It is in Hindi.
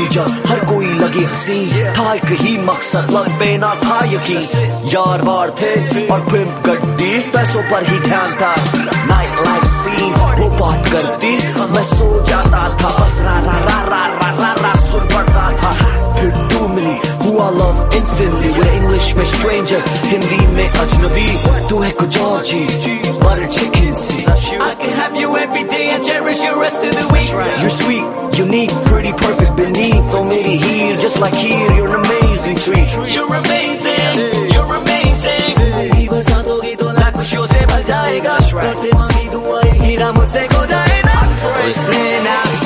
जा हर कोई लगे हंसी, था एक ही मकसद लग पे ना था यकीन। यार बार थे और पिंप गड्डी, पैसों पर ही ध्यान था। नाइट लाइफ सीन वो बात करती, मैं सो जाता था बस रा रा रा रा रा रा रा सुन पड़ता था। फिर तू मिली हुआ लव इंस्टेंटली, वो इंग्लिश में स्ट्रेंजर हिंदी में अजनबी, तू है कुछ और चीज बटर चिकन सी। I can have you every day and cherish you rest of the week. You're sweet, unique, pretty, perfect beneath, oh मेरी हीर just like here, you're an amazing treat. You're amazing, you're amazing. जिंदगी बरसात होगी तो लाख खुशियों से भर जाएगा, घर से मांगी दुआएं हीरा मुझसे खो जाएगा। उसने ना